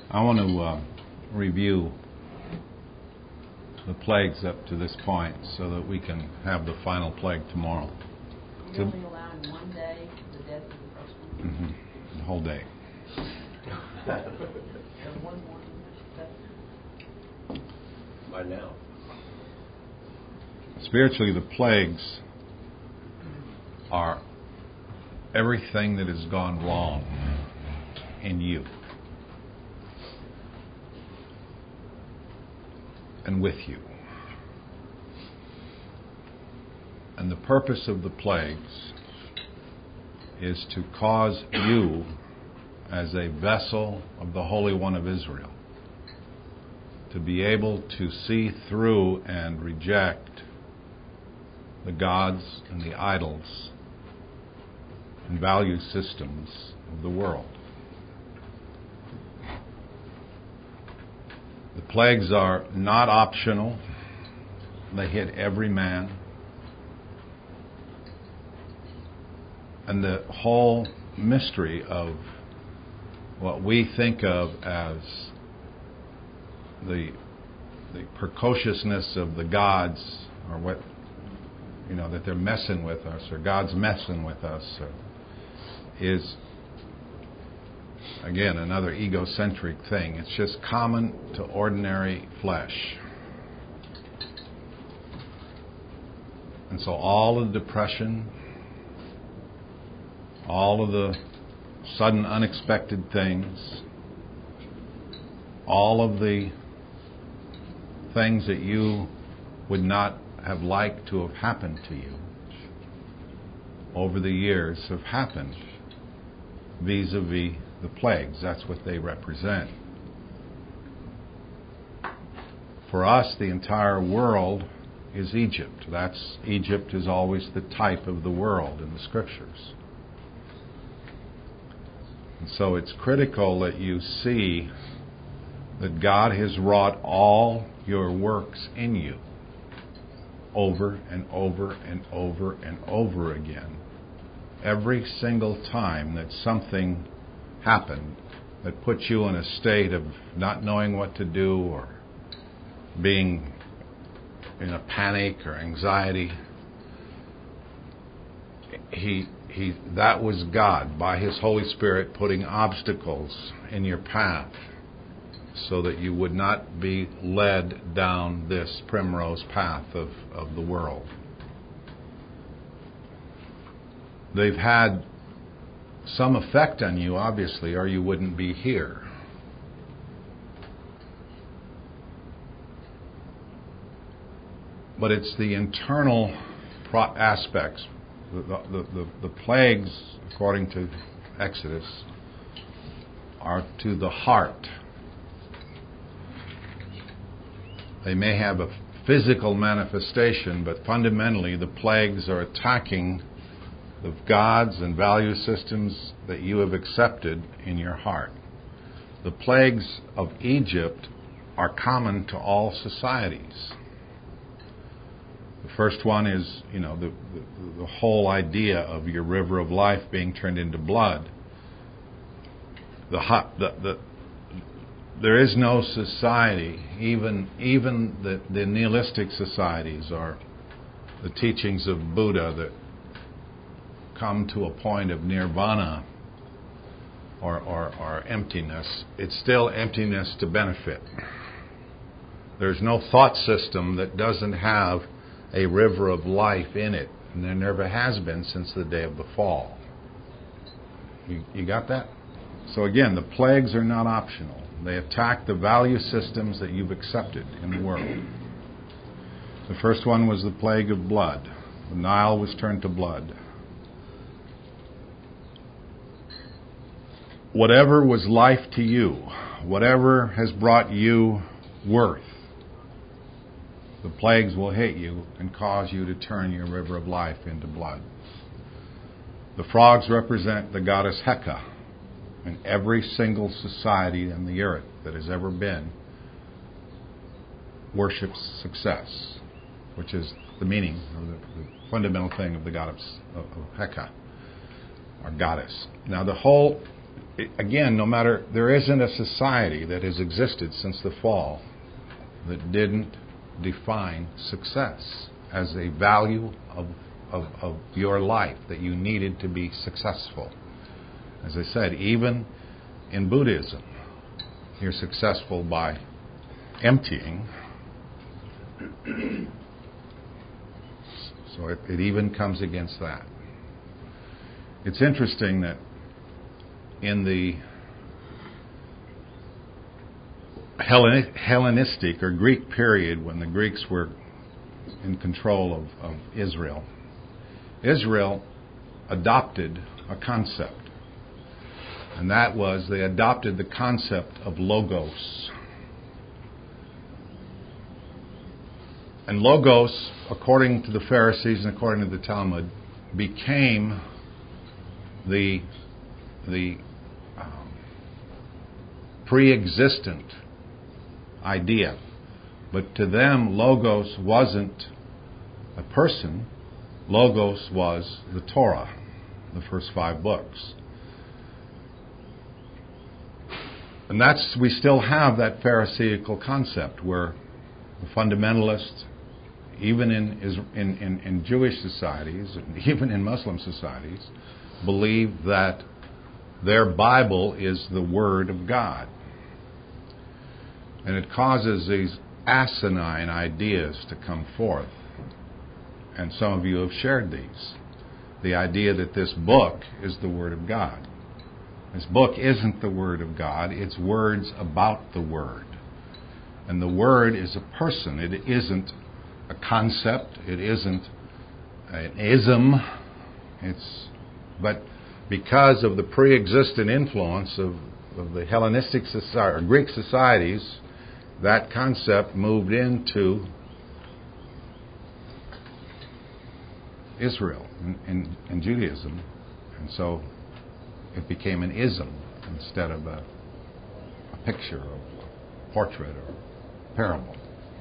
I want to review the plagues up to this point so that we can have the final plague tomorrow. You're only allowing one day the death of the first one? Mm-hmm. The whole day. Or one morning? By now. Spiritually, the plagues are everything that has gone wrong in you and with you. And the purpose of the plagues is to cause you, as a vessel of the Holy One of Israel, to be able to see through and reject the gods and the idols and value systems of the world. The plagues are not optional. They hit every man. And the whole mystery of what we think of as the precociousness of the gods, or what, that they're messing with us, or God's messing with us, is, again, another egocentric thing. It's just common to ordinary flesh. And so all of the depression, all of the sudden unexpected things, all of the things that you would not have liked to have happened to you over the years have happened vis-a-vis the plagues. That's what they represent. For us, the entire world is Egypt. Egypt is always the type of the world in the Scriptures. And so it's critical that you see that God has wrought all your works in you over and over and over and over again. Every single time that something happened that put you in a state of not knowing what to do, or being in a panic or anxiety, that was God, by His Holy Spirit, putting obstacles in your path so that you would not be led down this primrose path of the world. They've had some effect on you, obviously, or you wouldn't be here. But it's the internal aspects. The plagues, according to Exodus, are to the heart. They may have a physical manifestation, but fundamentally the plagues are attacking the gods and value systems that you have accepted in your heart. The plagues of Egypt are common to all societies. The first one is, the whole idea of your river of life being turned into blood. There is no society, even the nihilistic societies or the teachings of Buddha, that come to a point of nirvana or emptiness. It's still emptiness to benefit. There's no thought system that doesn't have a river of life in it, and there never has been since the day of the fall. You got that? So again, the plagues are not optional. They attack the value systems that you've accepted in the world. The first one was the plague of blood. The Nile was turned to blood. Whatever was life to you, whatever has brought you worth, the plagues will hit you and cause you to turn your river of life into blood. The frogs represent the goddess Heka, and every single society on the earth that has ever been worships success, which is the meaning, or the fundamental thing of the goddess of Heka, or goddess. Now the whole again, no matter, there isn't a society that has existed since the fall that didn't define success as a value of your life, that you needed to be successful. As I said, even in Buddhism, you're successful by emptying. So it even comes against that. It's interesting that in the Hellenistic or Greek period, when the Greeks were in control of Israel, Israel adopted a concept. And that was, they adopted the concept of logos. And logos, according to the Pharisees and according to the Talmud, became the pre-existent idea. But to them, logos wasn't a person. Logos was the Torah, the first 5 books. And we still have that Pharisaical concept where the fundamentalists, even in Jewish societies, even in Muslim societies, believe that their Bible is the Word of God. And it causes these asinine ideas to come forth. And some of you have shared these. The idea that this book is the Word of God. This book isn't the Word of God. It's words about the Word. And the Word is a person. It isn't a concept. It isn't an ism. But because of the pre-existent influence of the Hellenistic society, or Greek societies, that concept moved into Israel in Judaism. And so it became an ism instead of a picture or a portrait or a parable.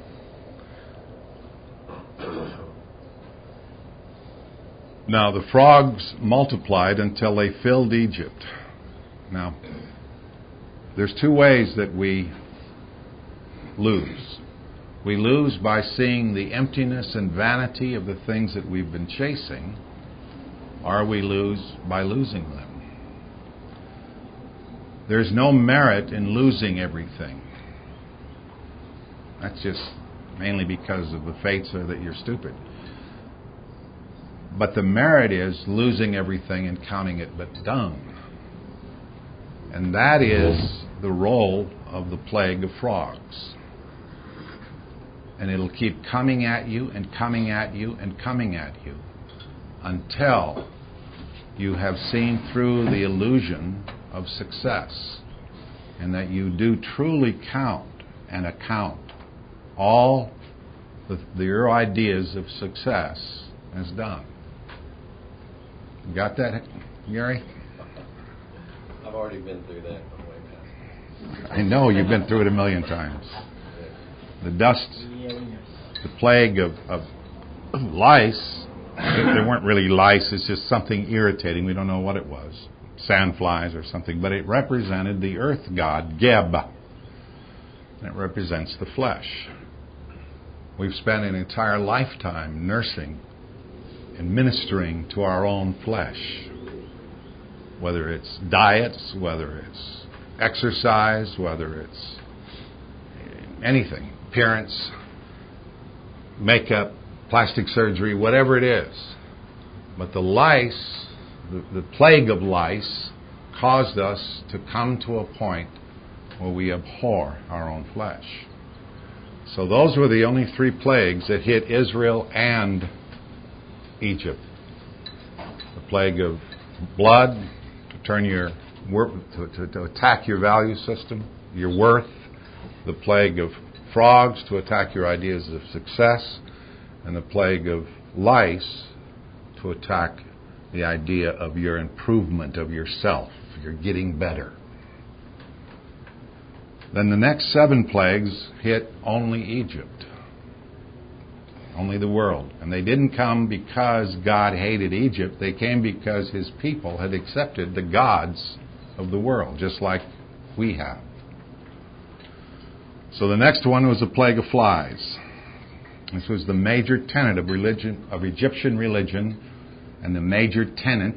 Now the frogs multiplied until they filled Egypt. Now, there's 2 ways that we lose. We lose by seeing the emptiness and vanity of the things that we've been chasing, or we lose by losing them. There's no merit in losing everything. That's just mainly because of the fates are that you're stupid. But the merit is losing everything and counting it but dung. And that is the role of the plague of frogs. And it'll keep coming at you and coming at you and coming at you until you have seen through the illusion of success, and that you do truly count and account all your ideas of success as done. You got that, Gary? I've already been through that. I'm way past. I know you've been through it a million times. The dust, the plague of lice. They weren't really lice. It's just something irritating. We don't know what it was. Sandflies or something. But it represented the earth god, Geb. And it represents the flesh. We've spent an entire lifetime nursing and ministering to our own flesh. Whether it's diets, whether it's exercise, whether it's anything, appearance, makeup, plastic surgery, whatever it is. But the lice, the plague of lice, caused us to come to a point where we abhor our own flesh. So those were the only 3 plagues that hit Israel and Egypt. The plague of blood, to turn to attack your value system, your worth. The plague of frogs, to attack your ideas of success. And the plague of lice, to attack the idea of your improvement of yourself. You're getting better. Then the next 7 plagues hit only Egypt. Only the world. And they didn't come because God hated Egypt. They came because His people had accepted the gods of the world, just like we have. So the next one was the plague of flies. This was the major tenet of religion, of Egyptian religion, and the major tenet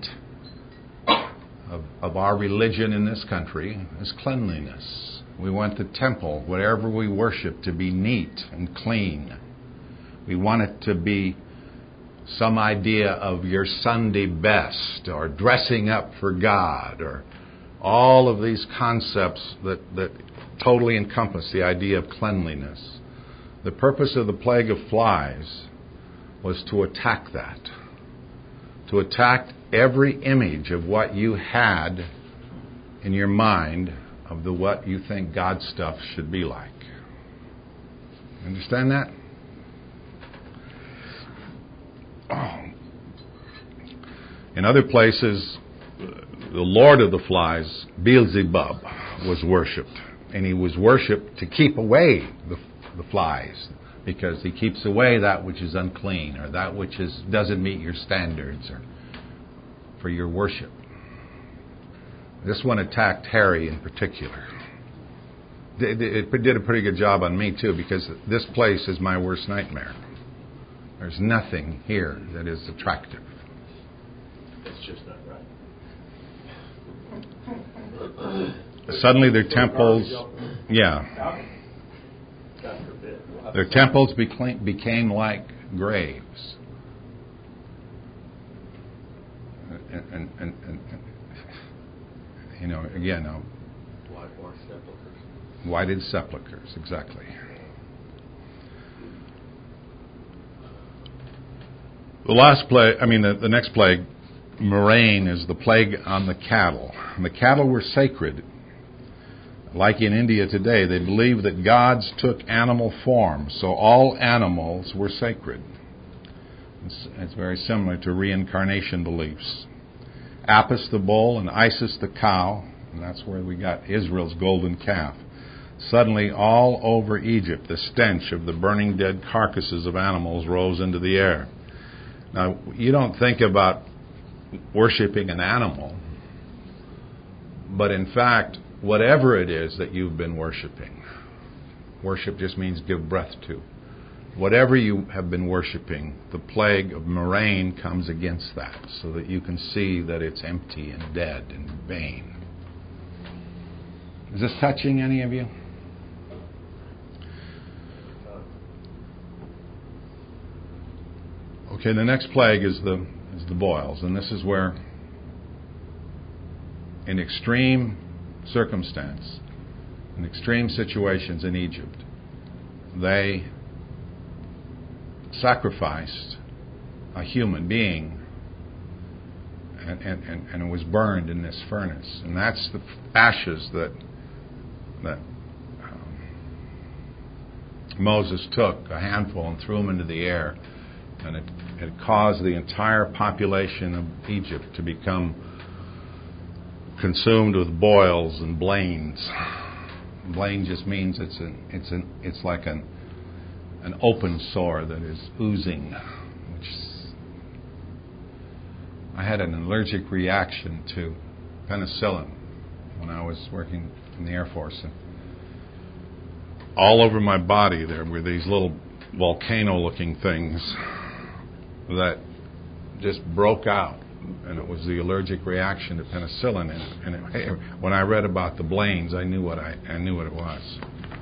of our religion in this country is cleanliness. We want the temple, wherever we worship, to be neat and clean. We want it to be some idea of your Sunday best, or dressing up for God, or all of these concepts that totally encompass the idea of cleanliness. The purpose of the plague of flies was to attack that, to attack every image of what you had in your mind of what you think God's stuff should be like. Understand that? In other places, the Lord of the flies, Beelzebub, was worshipped. And he was worshipped to keep away the flies, because he keeps away that which is unclean, or that which doesn't meet your standards, or for your worship. This one attacked Harry in particular. It did a pretty good job on me too, because this place is my worst nightmare. There's nothing here that is attractive. It's just not right. Suddenly their temples, their temples became like graves. And you know, again, Whitewashed sepulchres. Whited sepulchres, exactly. The last plague, the next plague, murrain, is the plague on the cattle. And the cattle were sacred. Like in India today, they believed that gods took animal form, so all animals were sacred. It's very similar to reincarnation beliefs. Apis the bull and Isis the cow, and that's where we got Israel's golden calf. Suddenly, all over Egypt, the stench of the burning dead carcasses of animals rose into the air. Now, you don't think about worshiping an animal, but in fact, whatever it is that you've been worshiping, worship just means give breath to. Whatever you have been worshiping, the plague of murrain comes against that, so that you can see that it's empty and dead and vain. Is this touching any of you? Okay, the next plague is the boils, and this is where, in extreme circumstance, in extreme situations in Egypt, they sacrificed a human being, and it was burned in this furnace. And that's the ashes that Moses took, a handful, and threw them into the air. And it caused the entire population of Egypt to become consumed with boils and blains. Blain just means it's like an open sore that is oozing. I had an allergic reaction to penicillin when I was working in the Air Force. And all over my body there were these little volcano-looking things that just broke out. And it was the allergic reaction to penicillin. And when I read about the blains, I knew what it was.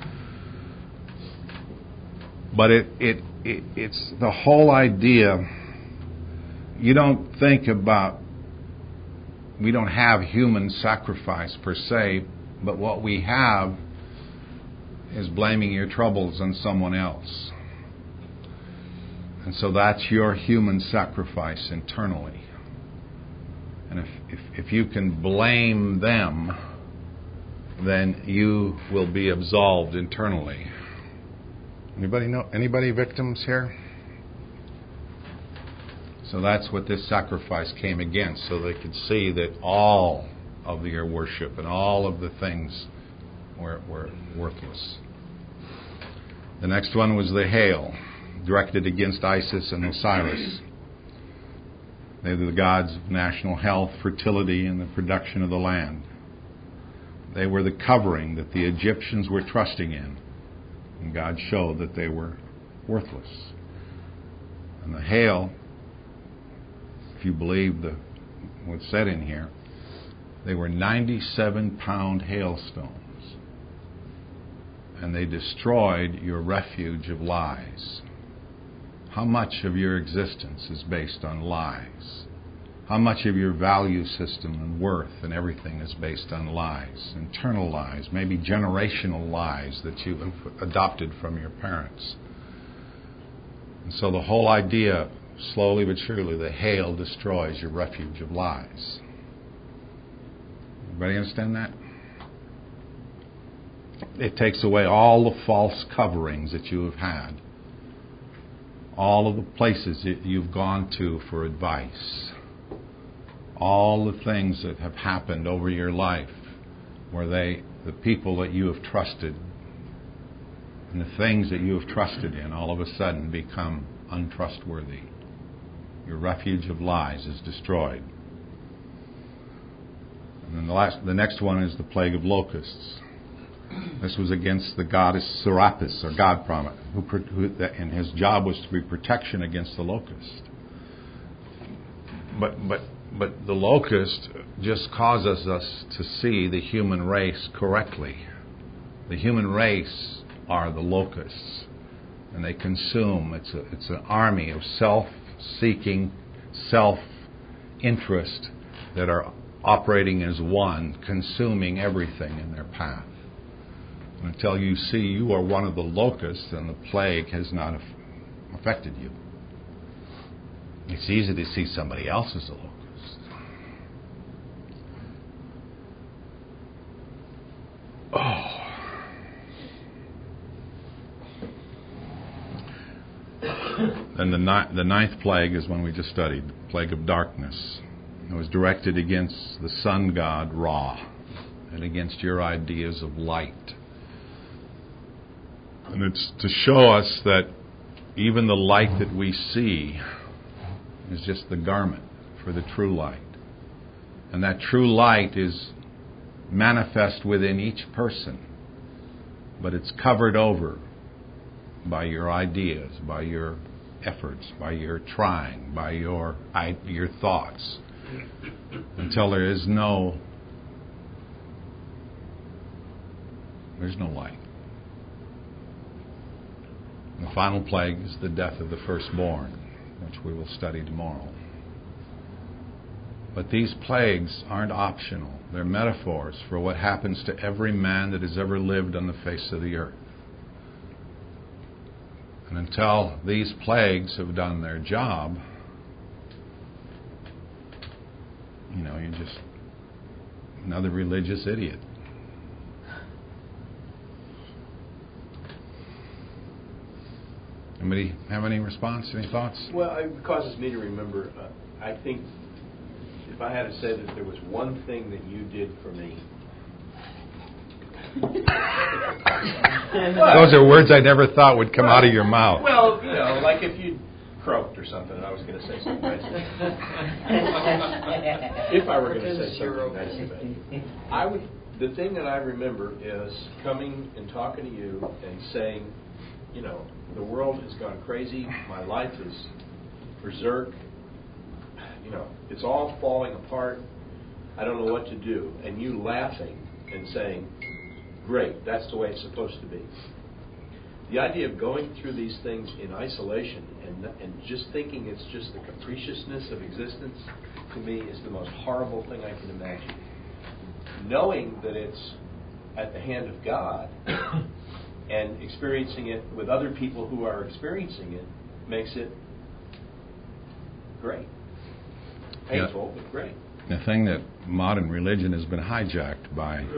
But it's the whole idea. You don't think about, we don't have human sacrifice per se, but what we have is blaming your troubles on someone else. And so that's your human sacrifice internally. And if you can blame them, then you will be absolved internally. Anybody victims here? So that's what this sacrifice came against, so they could see that all of your worship and all of the things were worthless. The next one was the hail, directed against Isis and Osiris. They were the gods of national health, fertility, and the production of the land. They were the covering that the Egyptians were trusting in. And God showed that they were worthless. And the hail, if you believe what's said in here, they were 97-pound hailstones. And they destroyed your refuge of lies. How much of your existence is based on lies? How much of your value system and worth and everything is based on lies? Internal lies, maybe generational lies that you've adopted from your parents. And so the whole idea, slowly but surely, the hail destroys your refuge of lies. Everybody understand that? It takes away all the false coverings that you have had. All of the places that you've gone to for advice. All the things that have happened over your life where the people that you have trusted and the things that you have trusted in all of a sudden become untrustworthy. Your refuge of lies is destroyed. And then the next one is the plague of locusts. This was against the goddess Serapis, or God Promise, and his job was to be protection against the locust. But the locust just causes us to see the human race correctly. The human race are the locusts, and they consume. It's an army of self-seeking, self-interest that are operating as one, consuming everything in their path. And until you see you are one of the locusts, then the plague has not affected you. It's easy to see somebody else as a locust. Oh. Then the ninth plague is one we just studied, the plague of darkness. It was directed against the sun god Ra and against your ideas of light. And it's to show us that even the light that we see is just the garment for the true light. And that true light is manifest within each person, but it's covered over by your ideas, by your efforts, by your trying, by your thoughts, until there's no light. The final plague is the death of the firstborn, which we will study tomorrow. But these plagues aren't optional. They're metaphors for what happens to every man that has ever lived on the face of the earth. And until these plagues have done their job, you're just another religious idiot. Anybody have any response, any thoughts? Well, it causes me to remember, I think if I had to say that there was one thing that you did for me. Those are words I never thought would come out of your mouth. Well, like if you croaked or something, I was going to say something nice. If I were going to say something nice about you. The thing that I remember is coming and talking to you and saying, the world has gone crazy, my life is berserk, it's all falling apart, I don't know what to do. And you laughing and saying, great, that's the way it's supposed to be. The idea of going through these things in isolation and just thinking it's just the capriciousness of existence, to me, is the most horrible thing I can imagine. Knowing that it's at the hand of God and experiencing it with other people who are experiencing it makes it great. Painful, but great. The thing that modern religion has been hijacked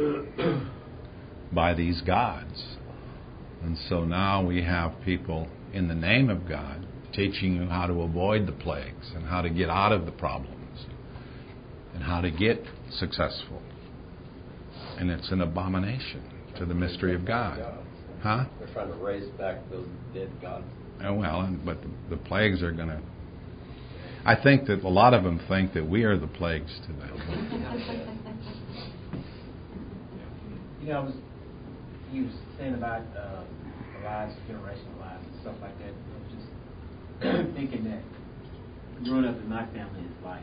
by these gods. And so now we have people in the name of God teaching you how to avoid the plagues and how to get out of the problems and how to get successful. And it's an abomination to the mystery of God. Huh? They're trying to raise back those dead gods. But the plagues are going to... I think that a lot of them think that we are the plagues to them. he was saying about lies, generational lies, and stuff like that. I was just thinking that growing up in my family is like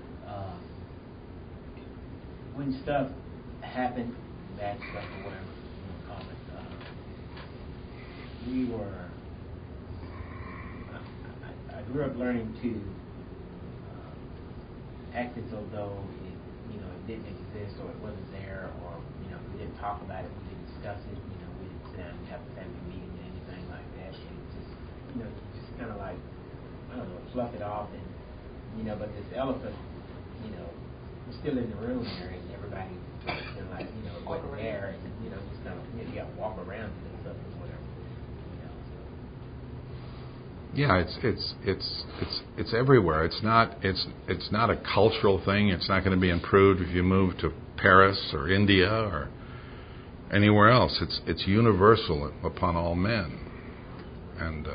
when stuff happened, bad stuff or whatever you want to call it. We were. I grew up learning to act as though it didn't exist or it wasn't there, or we didn't talk about it, we didn't discuss it, we didn't sit down and have a family meeting or anything like that. And just kind of like, I don't know, fluff it off, and but this elephant, was still in the room there, and everybody wasn't there, and just kind of you got to walk around it and stuff and whatever. Yeah, it's everywhere. It's not a cultural thing. It's not going to be improved if you move to Paris or India or anywhere else. It's universal upon all men, and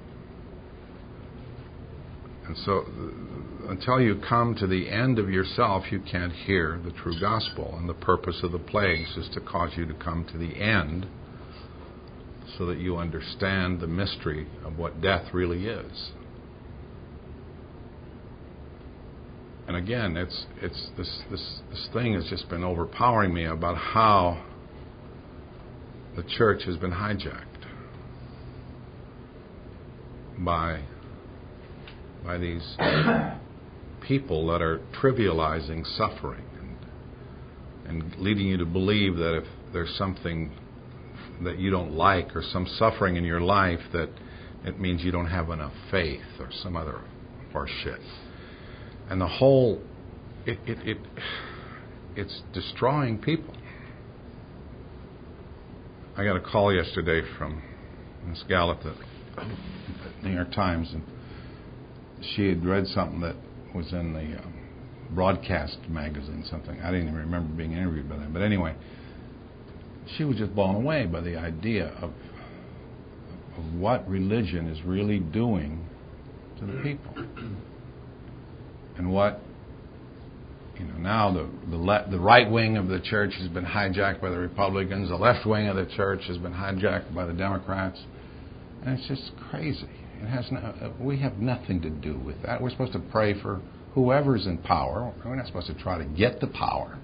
so until you come to the end of yourself, you can't hear the true gospel. And the purpose of the plagues is to cause you to come to the end, so that you understand the mystery of what death really is. And again, it's this thing has just been overpowering me about how the church has been hijacked by these people that are trivializing suffering and leading you to believe that if there's something that you don't like or some suffering in your life, that it means you don't have enough faith or some other horse shit. And the whole it's destroying people. I got a call yesterday from this gal at the New York Times, and she had read something that was in the broadcast magazine, something. I didn't even remember being interviewed by them. But anyway, she was just blown away by the idea of what religion is really doing to the people. And what, now the right wing of the church has been hijacked by the Republicans, the left wing of the church has been hijacked by the Democrats. And it's just crazy. We have nothing to do with that. We're supposed to pray for whoever's in power. We're not supposed to try to get the power.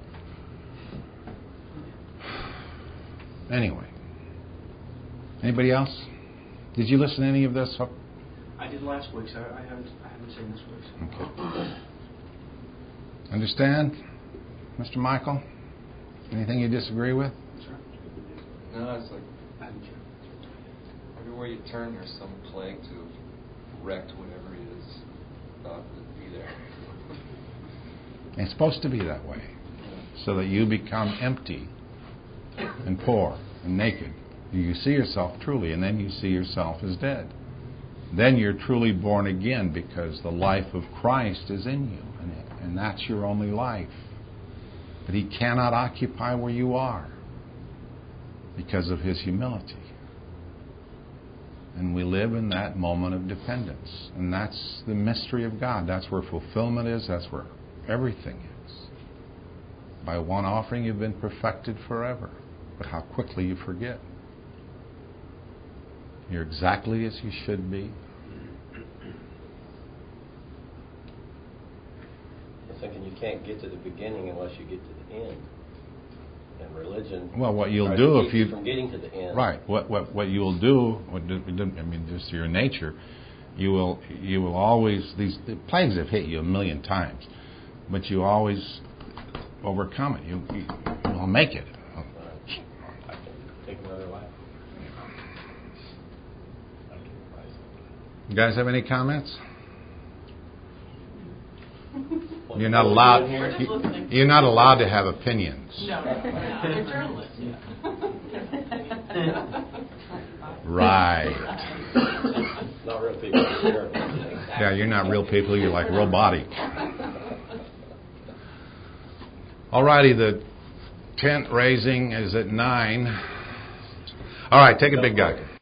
Anyway, anybody else? Did you listen to any of this? I did last week's. I haven't seen this week's. Okay. Understand, Mr. Michael? Anything you disagree with? No, it's like everywhere you turn, there's some plague to have wrecked whatever it is thought would be there. It's supposed to be that way, so that you become empty and poor and naked. You see yourself truly, and then you see yourself as dead. Then you're truly born again, because the life of Christ is in you, and that's your only life. But He cannot occupy where you are because of His humility. And we live in that moment of dependence. And that's the mystery of God. That's where fulfillment is. That's where everything is. By one offering you've been perfected forever. But how quickly you forget. You're exactly as you should be. I'm thinking you can't get to the beginning unless you get to the end. And religion. Well, what you'll do if you from getting to the end. Right. What you'll do, just your nature, you will always, these plagues have hit you a million times, but you always overcome it. You'll make it. I can take another life. You guys have any comments? You're not allowed. You're not allowed to have opinions. No, you're journalists. Right. Not real people. Yeah, you're not real people. You're like robotic. Alrighty, the tent raising is at 9. All right, take a big guy.